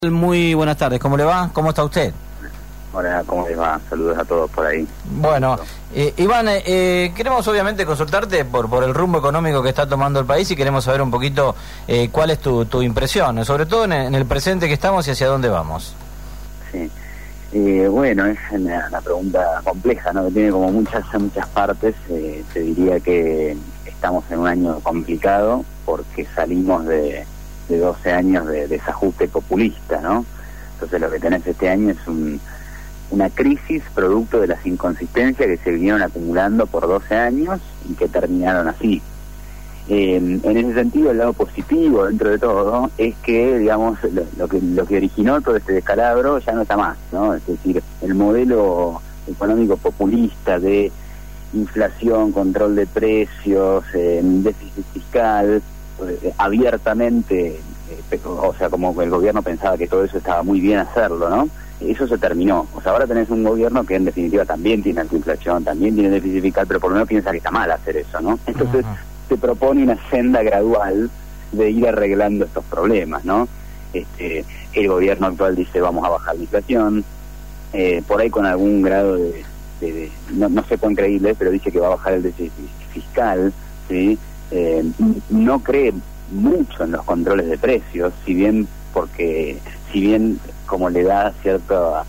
Muy buenas tardes, ¿cómo le va? ¿Cómo está usted? Hola, ¿cómo les va? Saludos a todos por ahí. Bueno, Iván, queremos obviamente consultarte por el rumbo económico que está tomando el país y queremos saber un poquito cuál es tu impresión, sobre todo en el presente que estamos y hacia dónde vamos. Sí, bueno, es una pregunta compleja, ¿no? Que tiene como muchas partes. Te diría que estamos en un año complicado porque salimos de 12 años de desajuste populista, ¿no? Entonces lo que tenés este año es una crisis producto de las inconsistencias que se vinieron acumulando por 12 años y que terminaron así. En ese sentido, el lado positivo dentro de todo es que, digamos, lo que originó todo este descalabro ya no está más, ¿no? Es decir, el modelo económico populista de inflación, control de precios, déficit fiscal, abiertamente, o sea, como el gobierno pensaba que todo eso estaba muy bien hacerlo, ¿no? Eso se terminó. O sea, ahora tenés un gobierno que en definitiva también tiene alta inflación, también tiene déficit fiscal, pero por lo menos piensa que está mal hacer eso, ¿no? Entonces se propone una senda gradual de ir arreglando estos problemas, ¿no? El gobierno actual dice vamos a bajar la inflación, por ahí con algún grado no sé cuán creíble, pero dice que va a bajar el déficit fiscal, ¿sí? No cree mucho en los controles de precios, si bien como le da ciertos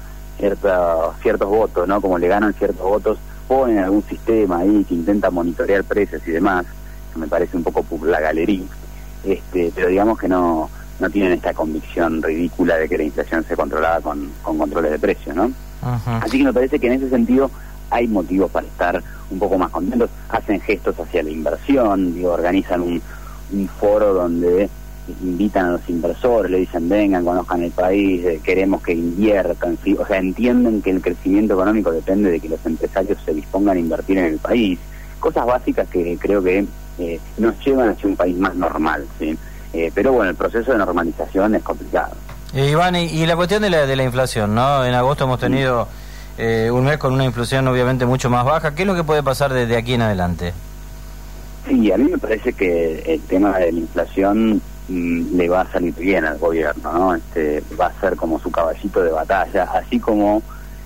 votos, ¿no? Como le ganan ciertos votos, ponen algún sistema ahí que intenta monitorear precios y demás, que me parece un poco la galería, pero digamos que no tienen esta convicción ridícula de que la inflación se controlaba con controles de precios, ¿no? Así que me parece que en ese sentido hay motivos para estar un poco más contentos. Hacen gestos hacia la inversión, organizan un foro donde invitan a los inversores, le dicen vengan, conozcan el país, queremos que inviertan, ¿sí? O sea, entienden que el crecimiento económico depende de que los empresarios se dispongan a invertir en el país. Cosas básicas que creo que nos llevan hacia un país más normal, ¿sí? Pero bueno, el proceso de normalización es complicado. Iván, y la cuestión de la inflación, ¿no? En agosto hemos tenido un mes con una inflación obviamente mucho más baja. ¿Qué es lo que puede pasar desde aquí en adelante? Sí, a mí me parece que el tema de la inflación le va a salir bien al gobierno, ¿no? Va a ser como su caballito de batalla, así como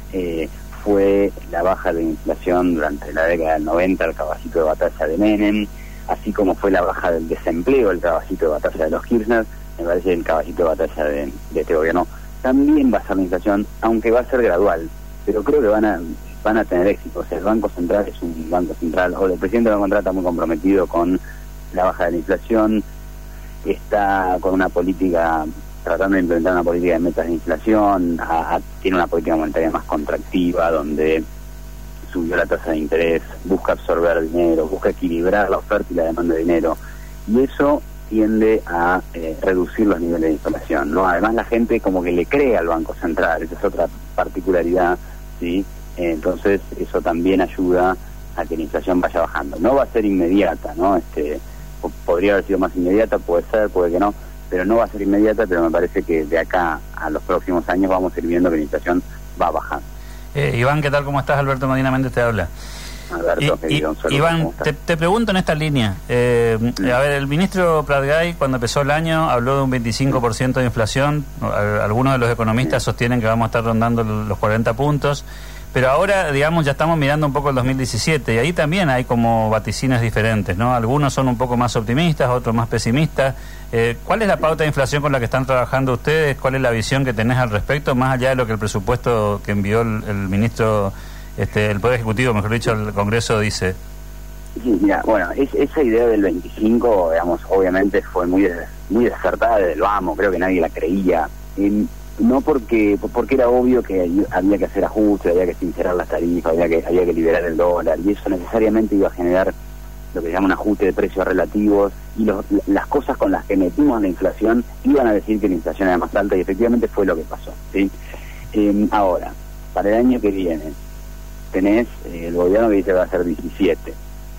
fue la baja de inflación durante la década del 90 el caballito de batalla de Menem, así como fue la baja del desempleo el caballito de batalla de los Kirchner. Me parece que el caballito de batalla de este gobierno también va a ser la inflación, aunque va a ser gradual, pero creo que van a tener éxito. O sea, el Banco Central es un Banco Central, o el presidente del Banco Central está muy comprometido con la baja de la inflación, está con una política, tratando de implementar una política de metas de inflación, tiene una política monetaria más contractiva, donde subió la tasa de interés, busca absorber dinero, busca equilibrar la oferta y la demanda de dinero, y eso tiende a reducir los niveles de inflación, ¿no? Además la gente como que le cree al Banco Central, esa es otra particularidad, ¿sí? Entonces eso también ayuda a que la inflación vaya bajando. No va a ser inmediata, ¿no? Podría haber sido más inmediata, puede ser, puede que no, pero no va a ser inmediata, pero me parece que de acá a los próximos años vamos a ir viendo que la inflación va bajando. Iván, ¿qué tal? ¿Cómo estás? Alberto Medina Méndez te habla. Alberto, Iván, te pregunto en esta línea. A ver, el ministro Pratgay, cuando empezó el año, habló de un 25% de inflación. Algunos de los economistas sostienen que vamos a estar rondando los 40 puntos. Pero ahora, digamos, ya estamos mirando un poco el 2017 y ahí también hay como vaticinios diferentes, ¿no? Algunos son un poco más optimistas, otros más pesimistas. ¿Cuál es la pauta de inflación con la que están trabajando ustedes? ¿Cuál es la visión que tenés al respecto, más allá de lo que el presupuesto que envió el ministro, el Poder Ejecutivo, mejor dicho, el Congreso dice? Sí, mira, bueno, esa idea del 25, digamos, obviamente fue muy desertada desde el vamos, creo que nadie la creía. No porque era obvio que había que hacer ajustes, había que sincerar las tarifas, había que liberar el dólar, y eso necesariamente iba a generar lo que se llama un ajuste de precios relativos, y las cosas con las que metimos la inflación iban a decir que la inflación era más alta, y efectivamente fue lo que pasó, ¿sí? Ahora, para el año que viene, tenés el gobierno que dice que va a ser 17,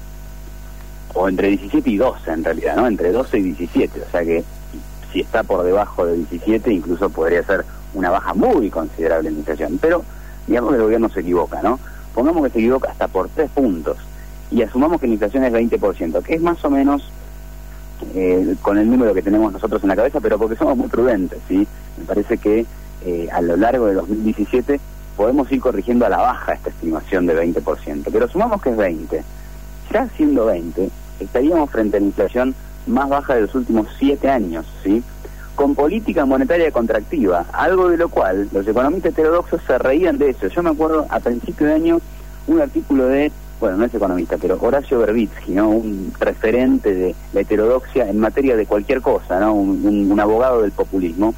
o entre 17 y 12 en realidad, ¿no? Entre 12 y 17, o sea que si está por debajo de 17, incluso podría ser una baja muy considerable en la inflación. Pero digamos que el gobierno se equivoca, ¿no? Pongamos que se equivoca hasta por 3 puntos y asumamos que la inflación es 20%, que es más o menos con el número que tenemos nosotros en la cabeza, pero porque somos muy prudentes, ¿sí? Me parece que a lo largo de 2017 podemos ir corrigiendo a la baja esta estimación de 20%, pero sumamos que es 20. Ya siendo 20, estaríamos frente a la inflación más baja de los últimos 7 años, ¿sí? Con política monetaria contractiva, algo de lo cual los economistas heterodoxos se reían de eso. Yo me acuerdo a principio de año un artículo de, bueno, no es economista, pero Horacio Verbitsky, ¿no? Un referente de la heterodoxia en materia de cualquier cosa, ¿no? Un abogado del populismo.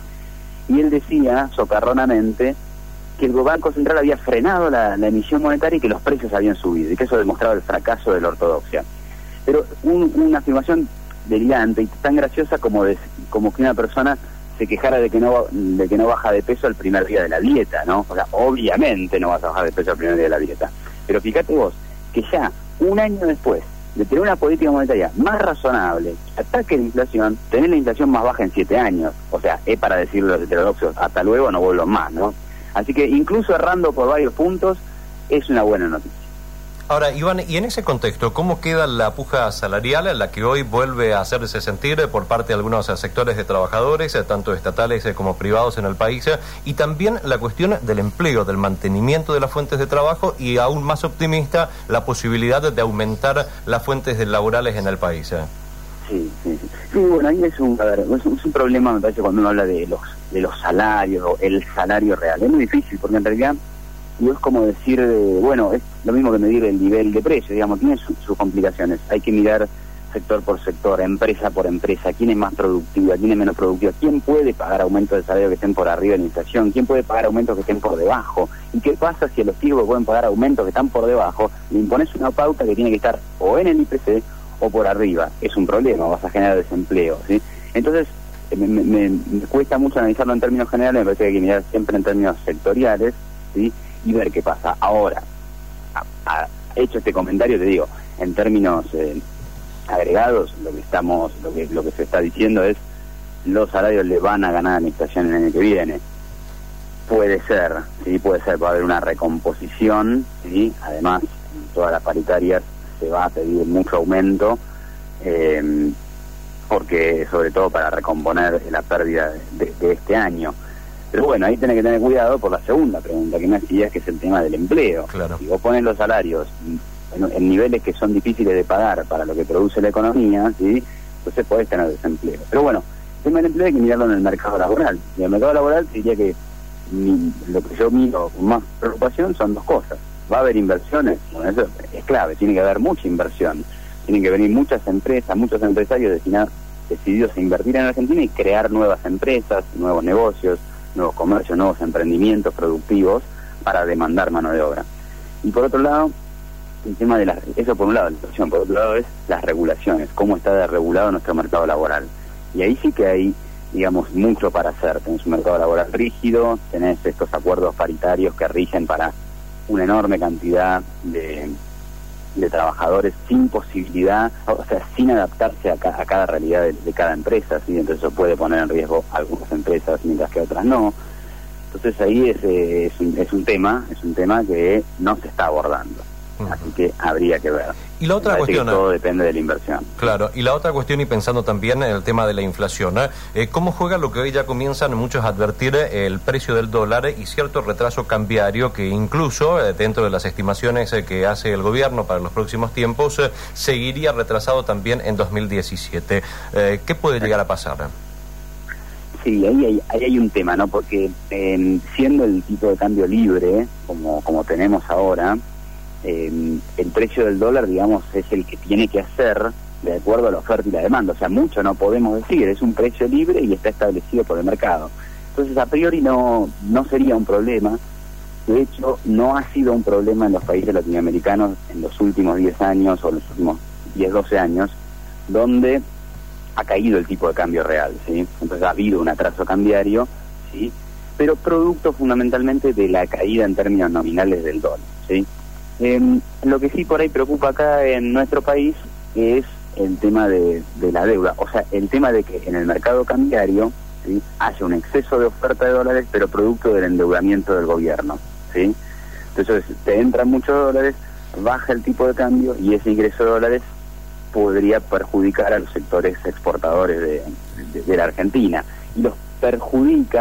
Y él decía, socarronamente, que el Banco Central había frenado la emisión monetaria y que los precios habían subido, y que eso demostraba el fracaso de la ortodoxia. Pero una afirmación delirante y tan graciosa como que una persona se quejara de que no baja de peso el primer día de la dieta, ¿no? O sea, obviamente no vas a bajar de peso el primer día de la dieta. Pero fíjate vos, que ya un año después de tener una política monetaria más razonable, ataque la inflación, tener la inflación más baja en 7 años. O sea, es para decirle a los heterodoxos, hasta luego, no vuelvo más, ¿no? Así que incluso errando por varios puntos, es una buena noticia. Ahora, Iván, y en ese contexto, ¿cómo queda la puja salarial en la que hoy vuelve a hacerse sentir por parte de algunos sectores de trabajadores, tanto estatales como privados en el país, y también la cuestión del empleo, del mantenimiento de las fuentes de trabajo y aún más optimista, la posibilidad de aumentar las fuentes laborales en el país? Sí, bueno, ahí es un problema, me parece, cuando uno habla de los salarios, o el salario real. Es muy difícil, porque en realidad y es como decir, bueno, es lo mismo que medir el nivel de precio, digamos, tiene sus complicaciones. Hay que mirar sector por sector, empresa por empresa, quién es más productiva, quién es menos productiva, quién puede pagar aumentos de salario que estén por arriba de la inflación, quién puede pagar aumentos que estén por debajo, y qué pasa si a los tipos que pueden pagar aumentos que están por debajo le impones una pauta que tiene que estar o en el IPC o por arriba. Es un problema, vas a generar desempleo, ¿sí? Entonces, me cuesta mucho analizarlo en términos generales, me parece que hay que mirar siempre en términos sectoriales, ¿sí? Y ver qué pasa. Ahora, hecho este comentario, te digo, en términos agregados, lo que se está diciendo es los salarios le van a ganar a la inflación en el año que viene. Puede ser, va a haber una recomposición, ¿sí? Además, en todas las paritarias se va a pedir mucho aumento, porque sobre todo para recomponer la pérdida de este año. Pero bueno, ahí tenés que tener cuidado por la segunda pregunta que me hacías, que es el tema del empleo. Claro. Si vos pones los salarios en niveles que son difíciles de pagar para lo que produce la economía, ¿sí? Entonces podés tener desempleo. Pero bueno, el tema del empleo hay que mirarlo en el mercado laboral. Y en el mercado laboral diría que lo que yo miro con más preocupación son dos cosas. ¿Va a haber inversiones? Bueno, eso es clave, tiene que haber mucha inversión. Tienen que venir muchas empresas, muchos empresarios decididos a invertir en Argentina y crear nuevas empresas, nuevos negocios, nuevos comercios, nuevos emprendimientos productivos para demandar mano de obra. Y por otro lado, el tema de eso por un lado, la inflación, por otro lado es las regulaciones, cómo está regulado nuestro mercado laboral. Y ahí sí que hay, digamos, mucho para hacer. Tenés un mercado laboral rígido, tenés estos acuerdos paritarios que rigen para una enorme cantidad de trabajadores sin posibilidad, o sea, sin adaptarse a cada realidad de cada empresa, ¿sí? Entonces eso puede poner en riesgo a algunas empresas mientras que otras no. Entonces ahí es un tema que no se está abordando. Así que habría que ver. Y la otra cuestión, todo depende de la inversión. Claro, y la otra cuestión, y pensando también en el tema de la inflación, ¿cómo juega lo que hoy ya comienzan muchos a advertir, el precio del dólar y cierto retraso cambiario que incluso dentro de las estimaciones que hace el gobierno para los próximos tiempos seguiría retrasado también en 2017? ¿Qué puede llegar a pasar? Sí, ahí hay un tema, ¿no? Porque siendo el tipo de cambio libre, como tenemos ahora, el precio del dólar, digamos, es el que tiene que hacer de acuerdo a la oferta y la demanda. O sea, mucho no podemos decir, es un precio libre y está establecido por el mercado. Entonces, a priori no sería un problema. De hecho, no ha sido un problema en los países latinoamericanos en los últimos 10 años o los últimos 10, 12 años, donde ha caído el tipo de cambio real, ¿sí? Entonces ha habido un atraso cambiario, ¿sí? Pero producto fundamentalmente de la caída en términos nominales del dólar, ¿sí? Lo que sí por ahí preocupa acá en nuestro país es el tema de la deuda, o sea, el tema de que en el mercado cambiario, ¿sí?, haya un exceso de oferta de dólares, pero producto del endeudamiento del gobierno, ¿sí? Entonces te entran muchos dólares, baja el tipo de cambio y ese ingreso de dólares podría perjudicar a los sectores exportadores de la Argentina, y los perjudica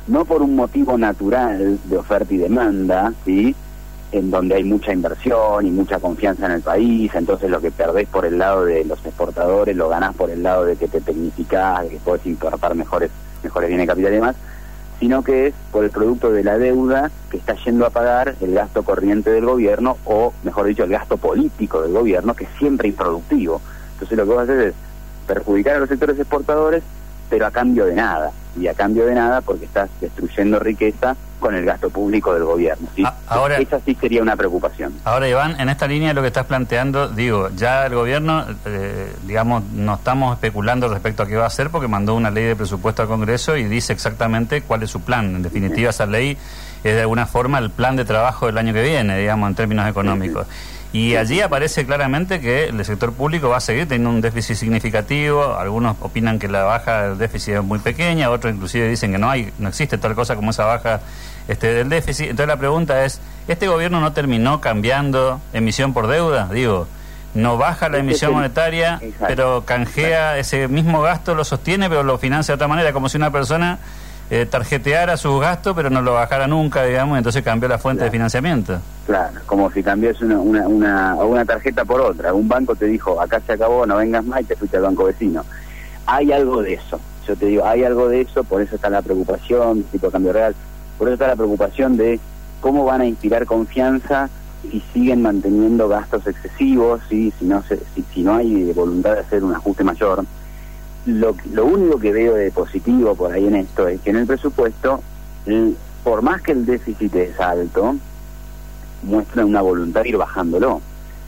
no por un motivo natural de oferta y demanda, ¿sí?, en donde hay mucha inversión y mucha confianza en el país, entonces lo que perdés por el lado de los exportadores lo ganás por el lado de que te tecnificás, de que podés importar mejores bienes de capital y demás, sino que es por el producto de la deuda que está yendo a pagar el gasto corriente del gobierno, o mejor dicho, el gasto político del gobierno, que es siempre improductivo. Entonces lo que vos haces es perjudicar a los sectores exportadores, pero a cambio de nada, y a cambio de nada porque estás destruyendo riqueza con el gasto público del gobierno, ¿sí? Ahora, esa sí sería una preocupación. Ahora, Iván, en esta línea lo que estás planteando, digo, ya el gobierno, digamos, no estamos especulando respecto a qué va a hacer, porque mandó una ley de presupuesto al Congreso y dice exactamente cuál es su plan. En definitiva, esa ley es de alguna forma el plan de trabajo del año que viene, digamos, en términos económicos. Y allí aparece claramente que el sector público va a seguir teniendo un déficit significativo. Algunos opinan que la baja del déficit es muy pequeña, otros inclusive dicen que no existe tal cosa como esa baja del déficit. Entonces la pregunta es, ¿este gobierno no terminó cambiando emisión por deuda? Digo, no baja la emisión monetaria, pero canjea ese mismo gasto, lo sostiene, pero lo financia de otra manera, como si una persona tarjeteara sus gastos, pero no lo bajara nunca, digamos, entonces cambió la fuente de financiamiento. Claro, como si cambias una tarjeta por otra. Un banco te dijo, acá se acabó, no vengas más, y te fuiste al banco vecino. Hay algo de eso, yo te digo, hay algo de eso, por eso está la preocupación, tipo de cambio real, por eso está la preocupación de cómo van a inspirar confianza si siguen manteniendo gastos excesivos, ¿sí? Si no hay voluntad de hacer un ajuste mayor. Lo único que veo de positivo por ahí en esto es que en el presupuesto, por más que el déficit es alto, muestra una voluntad de ir bajándolo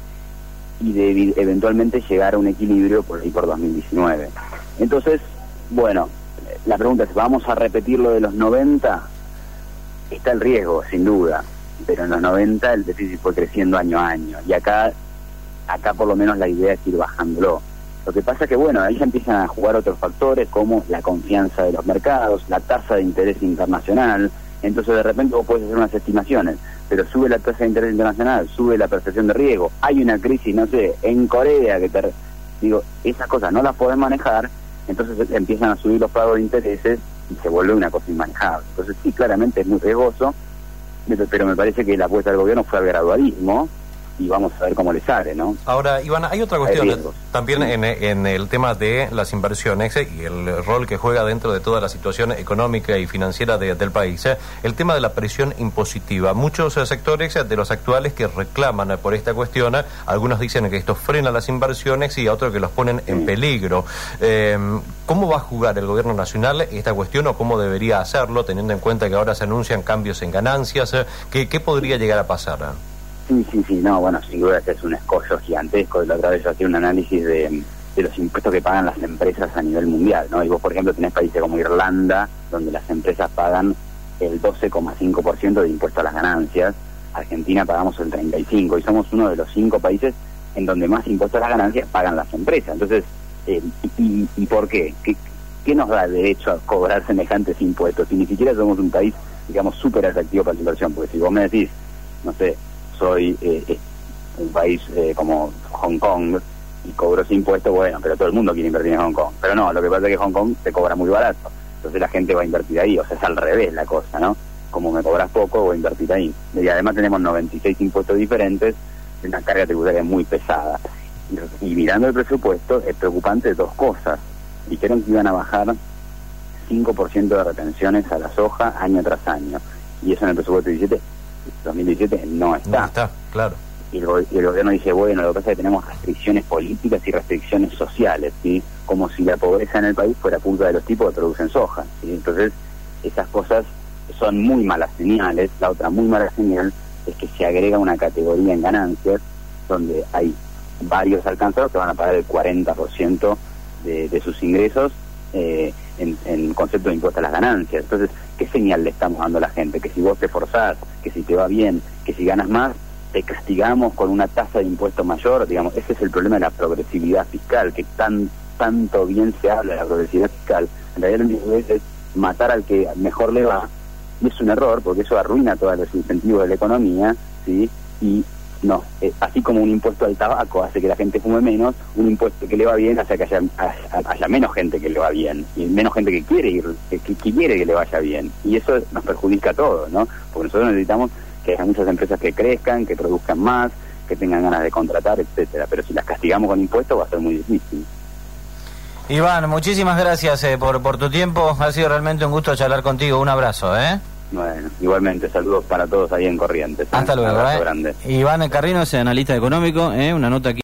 y de eventualmente llegar a un equilibrio por ahí por 2019. Entonces, bueno, la pregunta es, ¿vamos a repetir lo de los 90? Está el riesgo, sin duda, pero en los 90 el déficit fue creciendo año a año, y acá por lo menos la idea es ir bajándolo. Lo que pasa es que, bueno, ahí ya empiezan a jugar otros factores como la confianza de los mercados, la tasa de interés internacional. Entonces de repente vos podés hacer unas estimaciones, pero sube la tasa de interés internacional, sube la percepción de riesgo, hay una crisis, no sé, en Corea, esas cosas no las podés manejar, entonces empiezan a subir los pagos de intereses y se vuelve una cosa inmanejable. Entonces sí, claramente es muy riesgoso, pero me parece que la apuesta del gobierno fue al gradualismo, y vamos a ver cómo le sale, ¿no? Ahora, Iván, hay otra cuestión también en el tema de las inversiones y el rol que juega dentro de toda la situación económica y financiera del país. El tema de la presión impositiva. Muchos sectores de los actuales que reclaman por esta cuestión, algunos dicen que esto frena las inversiones y otros que los ponen en peligro. ¿Cómo va a jugar el gobierno nacional esta cuestión, o cómo debería hacerlo, teniendo en cuenta que ahora se anuncian cambios en ganancias? ¿Qué podría llegar a pasar? Sí, no, bueno, sin duda es un escollo gigantesco. La otra vez yo hacía un análisis de los impuestos que pagan las empresas a nivel mundial, ¿no? Y vos, por ejemplo, tenés países como Irlanda, donde las empresas pagan el 12,5% de impuesto a las ganancias. Argentina pagamos el 35%, y somos uno de los 5 países en donde más impuestos a las ganancias pagan las empresas. Entonces, ¿y por qué? ¿Qué nos da el derecho a cobrar semejantes impuestos? Si ni siquiera somos un país, digamos, súper atractivo para la inversión. Porque si vos me decís, no sé, soy un país como Hong Kong y cobro ese impuesto, bueno, pero todo el mundo quiere invertir en Hong Kong. Pero no, lo que pasa es que Hong Kong se cobra muy barato, entonces la gente va a invertir ahí. O sea, es al revés la cosa, ¿no? Como me cobras poco, voy a invertir ahí. Y además tenemos 96 impuestos diferentes, una carga tributaria muy pesada. Y mirando el presupuesto, es preocupante dos cosas. Dijeron que iban a bajar 5% de retenciones a la soja año tras año, y eso en el presupuesto 2017 no está. No está, claro. Y el gobierno dice, bueno, lo que pasa es que tenemos restricciones políticas y restricciones sociales, ¿sí? Como si la pobreza en el país fuera culpa de los tipos que producen soja, ¿sí? Entonces, esas cosas son muy malas señales. La otra muy mala señal es que se agrega una categoría en ganancias, donde hay varios alcanzados que van a pagar el 40% de sus ingresos en concepto de impuesto a las ganancias. Entonces, ¿qué señal le estamos dando a la gente? Que si vos te esforzás, que si te va bien, que si ganas más, te castigamos con una tasa de impuesto mayor. Digamos, ese es el problema de la progresividad fiscal, que tanto bien se habla de la progresividad fiscal. En realidad lo único que es matar al que mejor le va, y es un error, porque eso arruina todos los incentivos de la economía, ¿sí? Y no, así como un impuesto al tabaco hace que la gente fume menos, un impuesto que le va bien hace que haya menos gente que le va bien, y menos gente que quiere ir, que quiere que le vaya bien, y eso nos perjudica a todos, ¿no? Porque nosotros necesitamos que haya muchas empresas que crezcan, que produzcan más, que tengan ganas de contratar, etcétera, pero si las castigamos con impuestos va a ser muy difícil. Iván, muchísimas gracias por tu tiempo, ha sido realmente un gusto charlar contigo, un abrazo, Bueno, igualmente, saludos para todos ahí en Corrientes. Hasta luego, Un abrazo grande. Iván Carrino es analista económico, una nota aquí.